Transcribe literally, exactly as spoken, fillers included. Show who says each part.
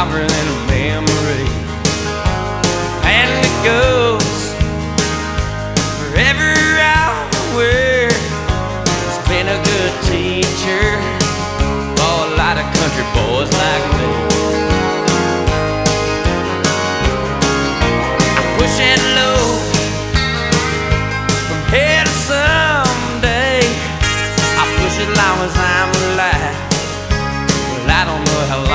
Speaker 1: longer than a memory. And it goes forever out where it's been a good teacher for a lot of country boys like